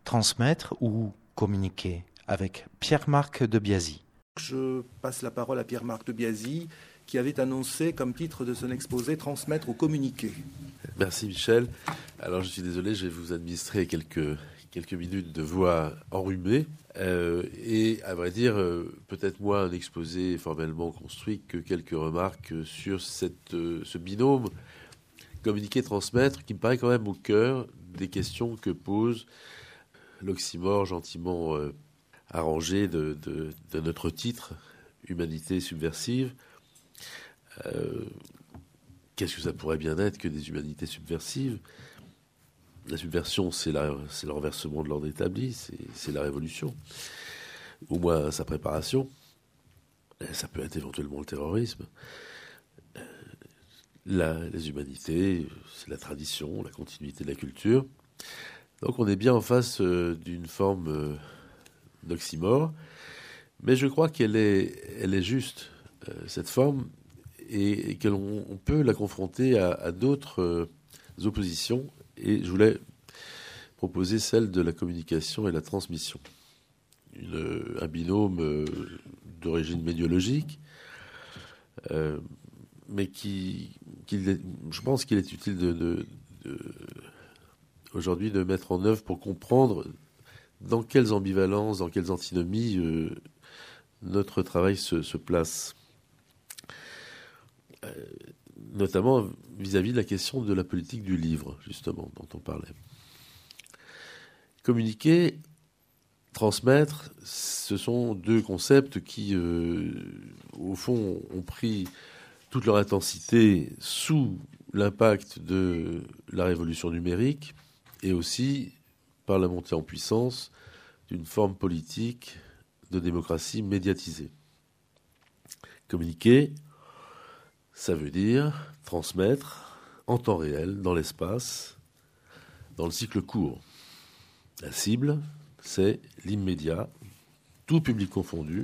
transmettre ou communiquer avec Pierre-Marc de Biasy. Je passe la parole à Pierre-Marc de Biasy, qui avait annoncé comme titre de son exposé « Transmettre ou communiquer ». Merci Michel. Alors je suis désolé, je vais vous administrer quelques minutes de voix enrhumée. Et à vrai dire, peut-être moins un exposé formellement construit que quelques remarques sur ce binôme communiquer-transmettre qui me paraît quand même au cœur des questions que pose l'oxymore gentiment arrangé de notre titre, Humanité subversive. Qu'est-ce que ça pourrait bien être que des humanités subversives ? La subversion, c'est le renversement de l'ordre établi, c'est la révolution, au moins sa préparation. Ça peut être éventuellement le terrorisme. Les humanités, c'est la tradition, la continuité de la culture. Donc on est bien en face d'une forme d'oxymore, mais je crois qu'elle est juste, cette forme, et qu'on peut la confronter à d'autres oppositions. Et je voulais proposer celle de la communication et la transmission. Un binôme d'origine médiologique, mais je pense qu'il est utile aujourd'hui de mettre en œuvre pour comprendre dans quelles ambivalences, dans quelles antinomies notre travail se place. Notamment vis-à-vis de la question de la politique du livre, justement, dont on parlait. Communiquer, transmettre, ce sont deux concepts qui, au fond, ont pris toute leur intensité sous l'impact de la révolution numérique et aussi par la montée en puissance d'une forme politique de démocratie médiatisée. Communiquer, ça veut dire transmettre en temps réel, dans l'espace, dans le cycle court. La cible, c'est l'immédiat, tout public confondu.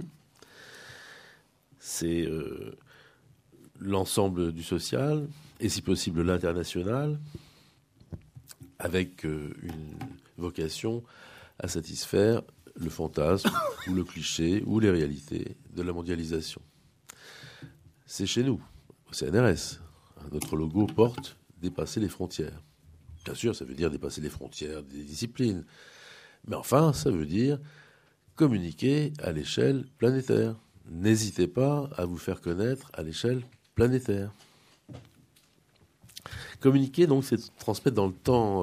C'est l'ensemble du social, et si possible l'international, avec une vocation à satisfaire le fantasme, ou le cliché, ou les réalités de la mondialisation. C'est chez nous, au CNRS. Notre logo porte « Dépasser les frontières ». Bien sûr, ça veut dire dépasser les frontières des disciplines. Mais enfin, ça veut dire communiquer à l'échelle planétaire. N'hésitez pas à vous faire connaître à l'échelle planétaire. Communiquer, donc, c'est transmettre dans le temps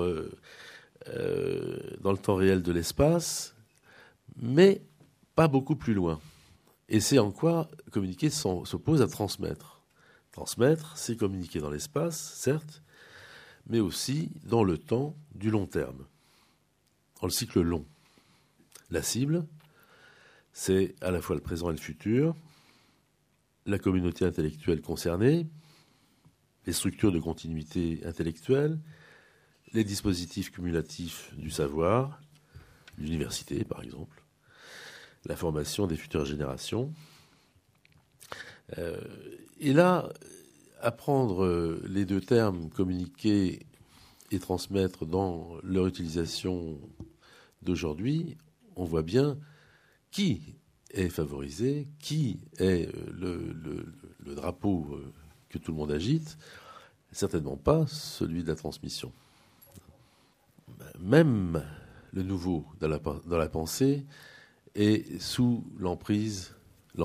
réel de l'espace, mais pas beaucoup plus loin. Et c'est en quoi communiquer s'oppose à transmettre. Transmettre, c'est communiquer dans l'espace, certes, mais aussi dans le temps du long terme, dans le cycle long. La cible, c'est à la fois le présent et le futur, la communauté intellectuelle concernée, les structures de continuité intellectuelle, les dispositifs cumulatifs du savoir, l'université par exemple, la formation des futures générations. Et là, apprendre les deux termes, communiquer et transmettre, dans leur utilisation d'aujourd'hui, on voit bien qui est favorisé, qui est le drapeau que tout le monde agite, certainement pas celui de la transmission. Même le nouveau dans la pensée est sous l'empire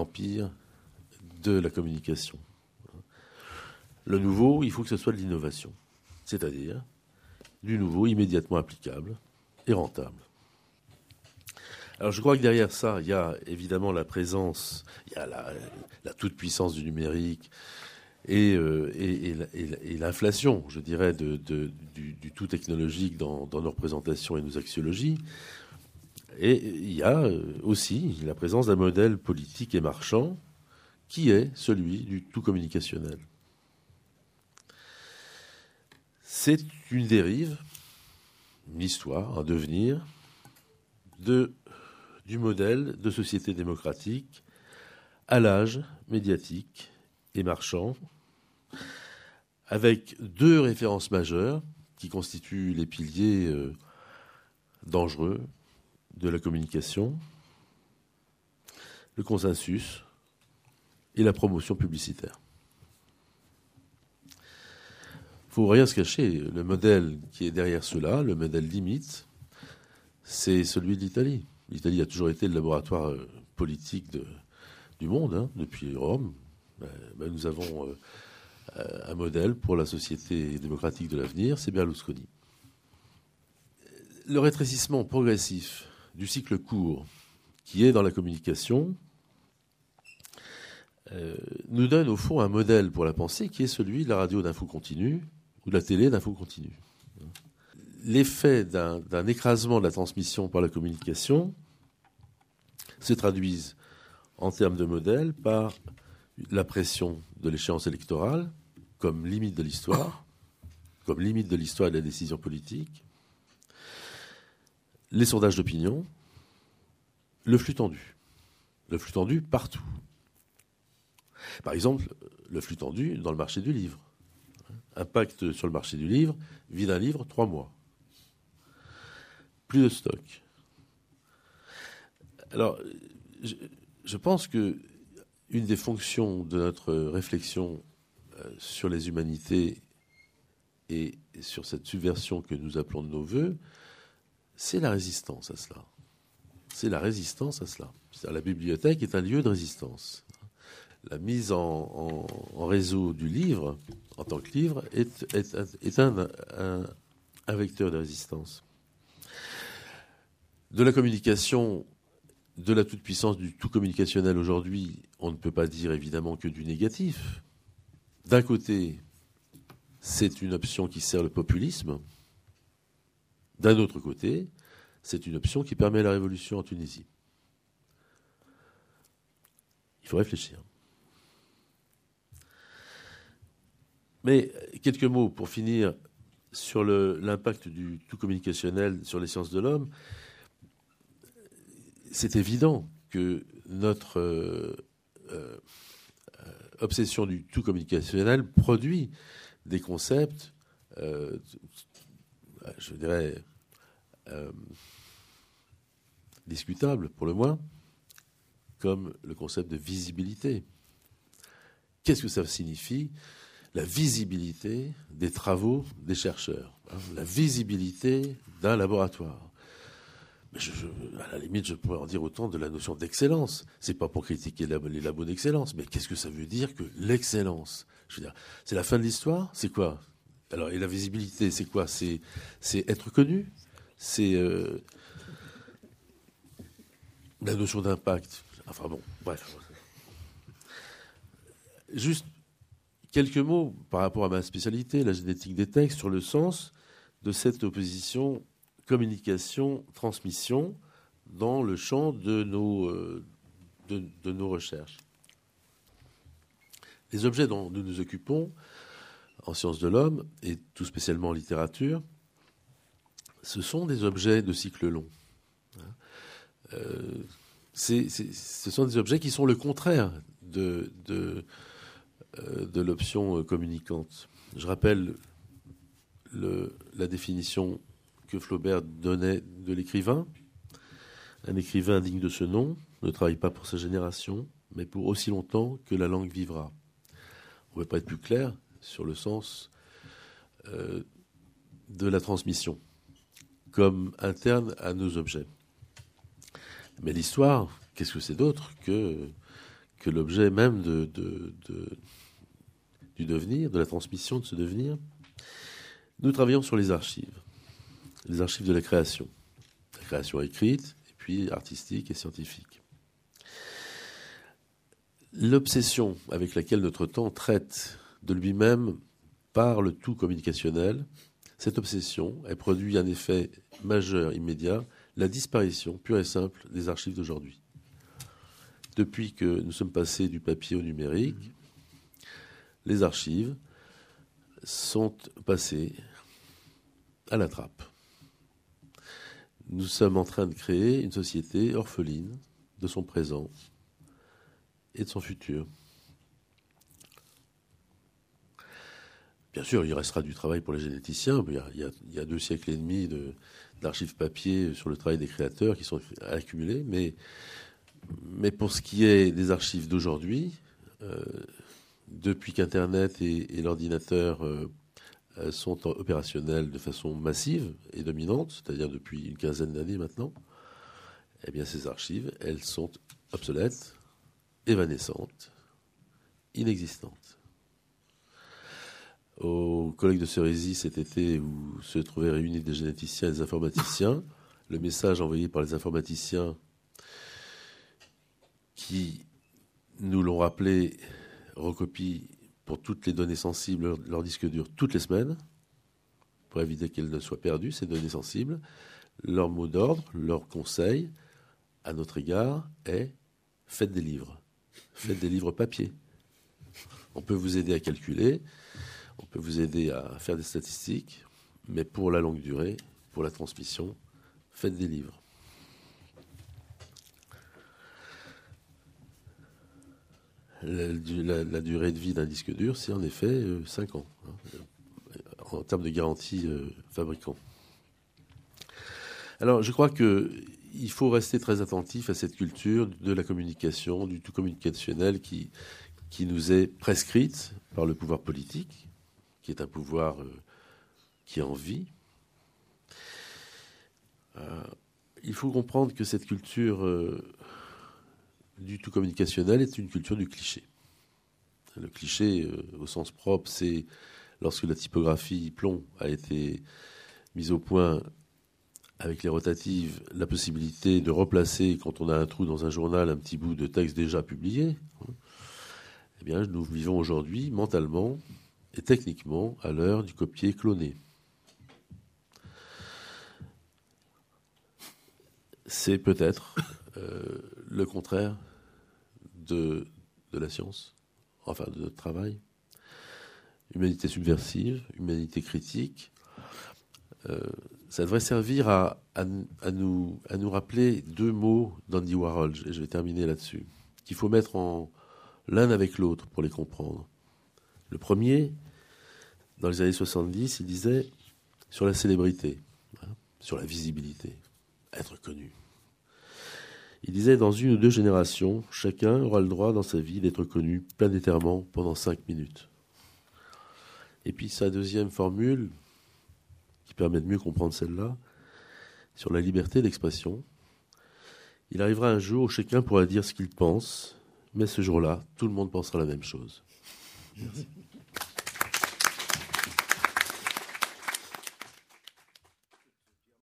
de la communication. Le nouveau, il faut que ce soit de l'innovation, c'est-à-dire du nouveau immédiatement applicable et rentable. Alors je crois que derrière ça, il y a évidemment la présence, il y a la toute-puissance du numérique et l'inflation, je dirais, du tout technologique dans nos représentations et nos axiologies. Et il y a aussi la présence d'un modèle politique et marchand qui est celui du tout communicationnel. C'est une dérive, une histoire, un devenir du modèle de société démocratique à l'âge médiatique et marchand, avec deux références majeures qui constituent les piliers dangereux de la communication, le consensus et la promotion publicitaire. Il ne faut rien se cacher. Le modèle qui est derrière cela, le modèle limite, c'est celui de l'Italie. L'Italie a toujours été le laboratoire politique du monde, depuis Rome. Nous avons un modèle pour la société démocratique de l'avenir, c'est Berlusconi. Le rétrécissement progressif du cycle court qui est dans la communication nous donne au fond un modèle pour la pensée qui est celui de la radio d'info continue ou de la télé d'info continue. L'effet d'un écrasement de la transmission par la communication se traduisent en termes de modèle par la pression de l'échéance électorale comme limite de l'histoire et de la décision politique, les sondages d'opinion, le flux tendu partout. Par exemple, le flux tendu dans le marché du livre. Impact sur le marché du livre, vie d'un livre, 3 mois. Plus de stock. Alors, je pense que une des fonctions de notre réflexion sur les humanités et sur cette subversion que nous appelons de nos voeux, c'est la résistance à cela. C'est-à-dire, la bibliothèque est un lieu de résistance. La mise en réseau du livre, en tant que livre, est un vecteur de résistance. De la communication, de la toute-puissance du tout communicationnel aujourd'hui, on ne peut pas dire évidemment que du négatif. D'un côté, c'est une option qui sert le populisme. D'un autre côté, c'est une option qui permet la révolution en Tunisie. Il faut réfléchir. Mais quelques mots pour finir sur l'impact du tout communicationnel sur les sciences de l'homme. C'est évident que notre obsession du tout communicationnel produit des concepts, je dirais, discutables pour le moins, comme le concept de visibilité. Qu'est-ce que ça signifie ? La visibilité des travaux des chercheurs, la visibilité d'un laboratoire. Mais à la limite, je pourrais en dire autant de la notion d'excellence. C'est pas pour critiquer les labos d'excellence, mais qu'est-ce que ça veut dire que l'excellence ? Je veux dire, c'est la fin de l'histoire ? C'est quoi ? Alors, et la visibilité, c'est quoi ? C'est être connu ? C'est la notion d'impact. Enfin bon, bref. Juste quelques mots par rapport à ma spécialité, la génétique des textes, sur le sens de cette opposition communication-transmission dans le champ de nos recherches. Les objets dont nous nous occupons en sciences de l'homme, et tout spécialement en littérature, ce sont des objets de cycle long. Ce sont des objets qui sont le contraire de l'option communicante. Je rappelle la définition que Flaubert donnait de l'écrivain. Un écrivain digne de ce nom ne travaille pas pour sa génération, mais pour aussi longtemps que la langue vivra. On ne peut pas être plus clair sur le sens de la transmission comme interne à nos objets. Mais l'histoire, qu'est-ce que c'est d'autre que l'objet même du devenir, de la transmission de ce devenir ? Nous travaillons sur les archives de la création écrite, et puis artistique et scientifique. L'obsession avec laquelle notre temps traite de lui-même par le tout communicationnel, cette obsession, elle produit un effet majeur immédiat, la disparition pure et simple des archives d'aujourd'hui. Depuis que nous sommes passés du papier au numérique, les archives sont passées à la trappe. Nous sommes en train de créer une société orpheline de son présent et de son futur. Bien sûr, il restera du travail pour les généticiens. Il y a 2 siècles et demi d'archives papier sur le travail des créateurs qui sont accumulés. Mais pour ce qui est des archives d'aujourd'hui, depuis qu'Internet et l'ordinateur sont opérationnels de façon massive et dominante, c'est-à-dire depuis une quinzaine d'années maintenant, eh bien ces archives, elles sont obsolètes, évanescentes, inexistantes. Au colloque de Cerisy cet été, où se trouvaient réunis des généticiens et des informaticiens, le message envoyé par les informaticiens qui nous l'ont rappelé recopie pour toutes les données sensibles leur disque dur toutes les semaines, pour éviter qu'elles ne soient perdues, ces données sensibles. Leur mot d'ordre, leur conseil à notre égard est « faites des livres ». Faites des livres papier. On peut vous aider à calculer, on peut vous aider à faire des statistiques, mais pour la longue durée, pour la transmission, faites des livres. La durée de vie d'un disque dur, c'est en effet 5 ans, en termes de garantie fabricant. Alors, je crois qu'il faut rester très attentif à cette culture de la communication, du tout communicationnel qui nous est prescrite par le pouvoir politique, qui est un pouvoir qui est en vie. Il faut comprendre que cette culture du tout communicationnel est une culture du cliché. Le cliché, au sens propre, c'est lorsque la typographie plomb a été mise au point avec les rotatives, la possibilité de replacer, quand on a un trou dans un journal, un petit bout de texte déjà publié. Eh bien, nous vivons aujourd'hui, mentalement et techniquement, à l'heure du copier cloné. C'est peut-être le contraire de la science, enfin de notre travail. Humanité subversive, humanité critique. Ça devrait servir à nous rappeler 2 mots d'Andy Warhol, et je vais terminer là-dessus, qu'il faut mettre l'un avec l'autre pour les comprendre. Le premier, dans les années 70, il disait sur la célébrité, sur la visibilité, être connu. Il disait, dans 1 ou 2 générations, chacun aura le droit dans sa vie d'être connu planétairement pendant 5 minutes. Et puis sa deuxième formule, qui permet de mieux comprendre celle-là, sur la liberté d'expression. Il arrivera un jour où chacun pourra dire ce qu'il pense, mais ce jour-là, tout le monde pensera la même chose. Merci.